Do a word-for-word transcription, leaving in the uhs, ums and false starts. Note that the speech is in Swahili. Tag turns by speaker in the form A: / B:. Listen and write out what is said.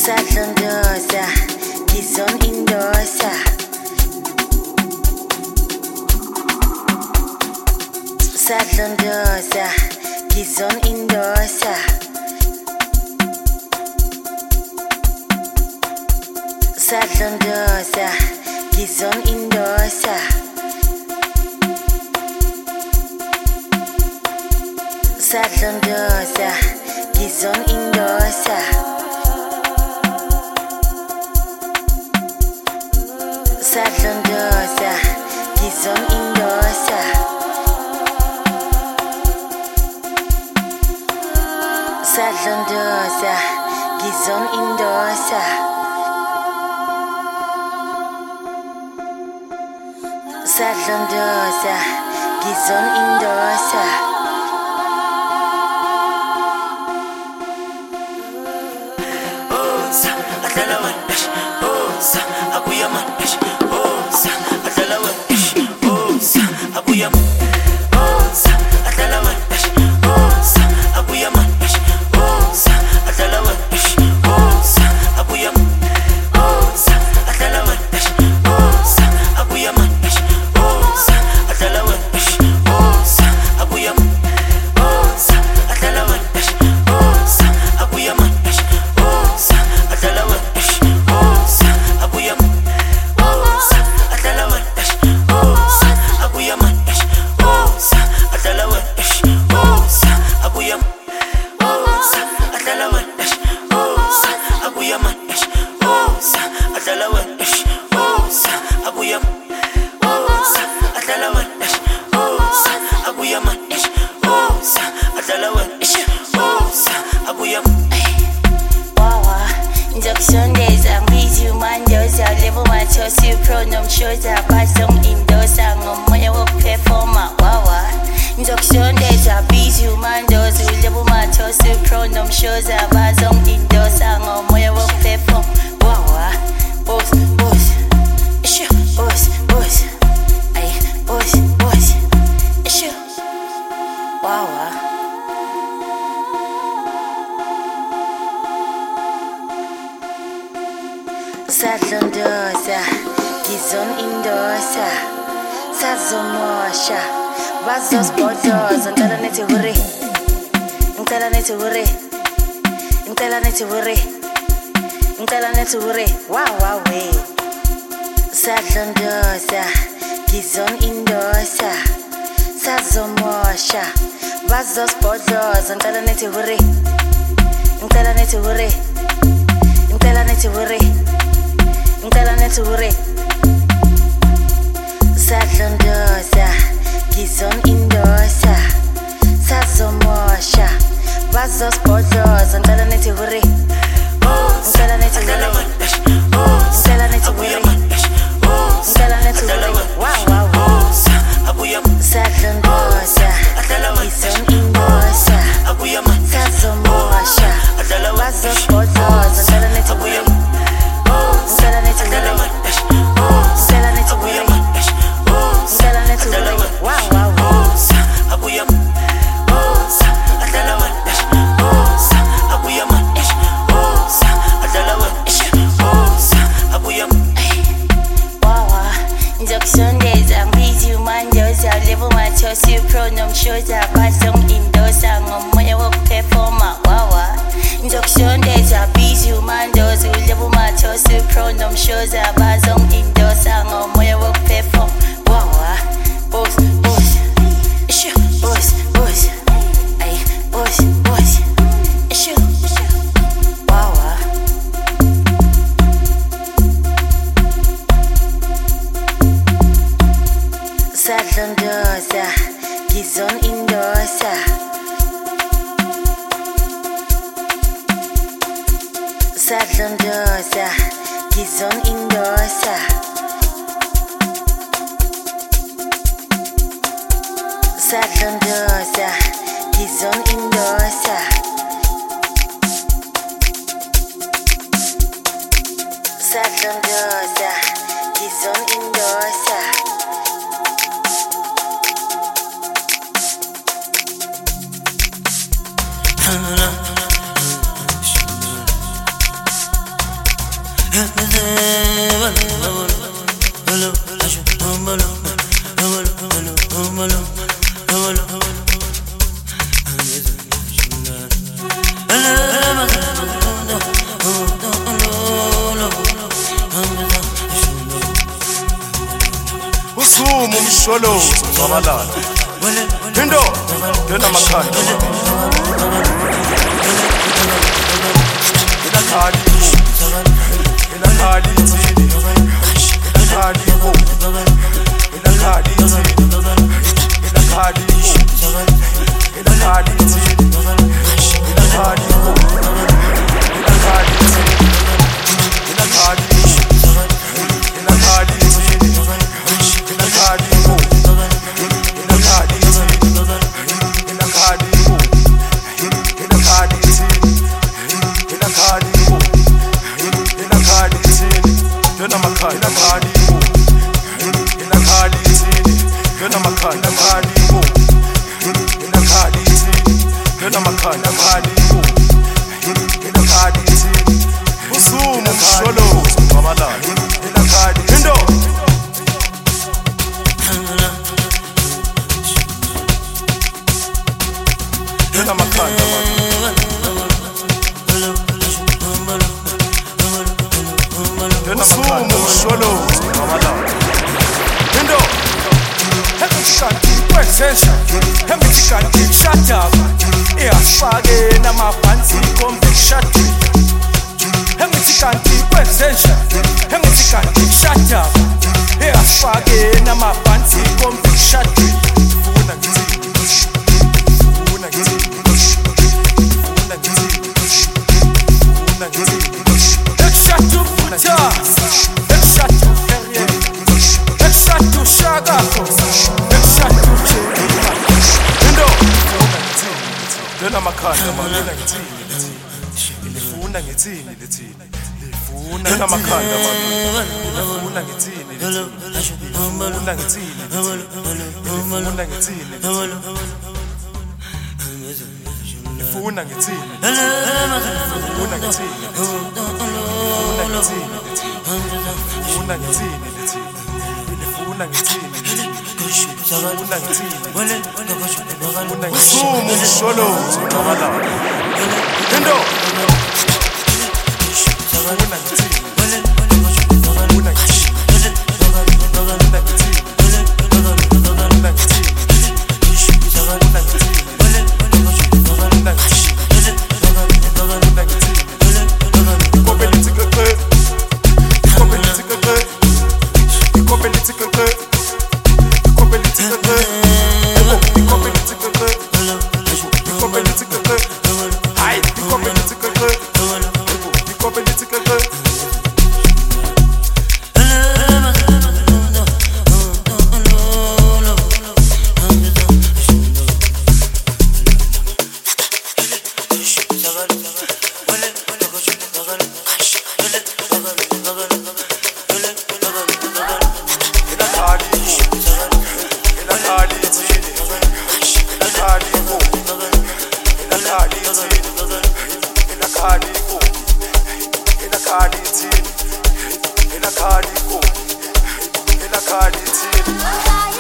A: Sadlondoza, Gizon Indosa. Sadlondoza, Gizon Indosa. Sadlondoza, Gizon Indosa. Sadlondoza, Gizon Indosa. Sadlondoza, Gizon Indosa. Sadlondoza, Gizon Indosa. Sadlondoza, Gizon Indosa.
B: Osa, adala wandash. Osa, abuya mandash. Osa, adala wandash. Osa, abuya. Osa, adala wandash. Osa, abuya mandash. Osa, adala wandash. Osa, abuya. Osa, adala wandash. Osa, abuya mandash. Osa, adala wandash. Osa, abuya. Osa, adala wandash. Osa, abuya mandash. Osa, adala wandash. Osa, abuya. Osa, adala wandash. Osa, abuya mandash. Osa, adala wandash. Osa, abuya. Osa, adala wandash. Osa, abuya mandash. Osa, adala wandash. Osa, abuya. Osa, adala wandash. Osa, abuya mandash. Osa, adala wandash. Osa, abuya.
A: Wawa, Injokshondeza, Mbizi Umandoza, Level Machosi, Pronom Shoza, Basum Indosa, Ngomoya Work Performer, Wawa, Injokshondeza, Mbizi Umandoza, Level Machosi, Pronom Shoza, Basum Indosa, Ngomoya Work Performer, Wawa, Boss, Boss, Issue, Boss, Boss, Ay, Boss, Boss, Issue, Wawa. Sadlondoza, Gizon Indosa. Sazomosha, Bazos Bodos, and tell it to worry. And tell it to worry. And tell it to worry. And tell it to worry. Wow, wow, way. Sadlondoza, Gizon Indosa. Sazomosha, Bazos Bodos, and tell it to worry. And tell it to worry. And tell it to worry. Ngicela nethi ure. Sadlondoza, Gizon Indosa. Sazomosha, bazosibhodloza. Ngicela nethi ure. Ngicela nethi ure. Ngicela nethi ure. Ngicela nethi ure. Wow, wow, wow. Sadlondoza, Gizon Indosa. Sazomosha, bazosibhodloza. Ngicela nethi ure. Ngicela nethi ure. Ngicela nethi ure. Ngicela nethi ure. Wow, wow, wow. Wawa, Injokshondeza, Mbizi Umandoza, Level Machosi, Pronom Shoza, Basum Indosa, Ngomoya Work Performer, Wawa, Injokshondeza, Mbizi Umandoza, Level Machosi, Pronom Shoza, Basum Indosa, Ngomoya Work Performer, Wawa, Boss, Boss, Issue, Boss, Boss, Ay, Boss, Boss, Issue, Wawa. Sadlondoza, Gizon Indosa. Sadlondoza, Gizon Indosa. Sadlondoza, Gizon Indosa. Sadlondoza, Gizon Indosa.
C: Usumu umsholozi ngabalala into lena makhanda ila khali ila khali tsini ila khali ko ila khali tsini ila khali ko ila khali tsini ila khali ko ila khali tsini ila khali ko ila khali tsini ila khali ko ila khali tsini ila khali ko ila khali tsini ila khali ko ila khali tsini dona makhanda khali ko ila khali tsini dona makhanda khali ko ila khali tsini dona makhanda khali ko ila khali tsini usumu umsholozi ngabalala ila khali into dona makhanda usumu umsholozi ngabalala into
D: Hemisikanti kwesensha Hemisikanti shadaba Iyafake namaphansi komvekshadri Hemisikanti kwesensha Hemisikanti shadaba Iyafake namaphansi komvekshadri
C: Funa ngithini Funa ngithini Funa ngithini Funa ngithini
D: Ekshatu futas Ekshatu ferye Ekshatu shagako Ekshatu chekima
C: into dona makhanda malena ngithini lifuna ngithini lithini lifuna dona makhanda malena lifuna ngithini lifuna ngithini lifuna ngithini lifuna ngithini lifuna ngithini lifuna ngithini lifuna ngithini lifuna ngithini Ufuna ngithini usumu umsholozi ngabalala into ufuna ngithini ufuna ngithini ufuna ngithini ufuna ngithini ufuna ngithini ufuna ngithini ikopeliti keke ikopeliti keke ikopeliti keke In a car,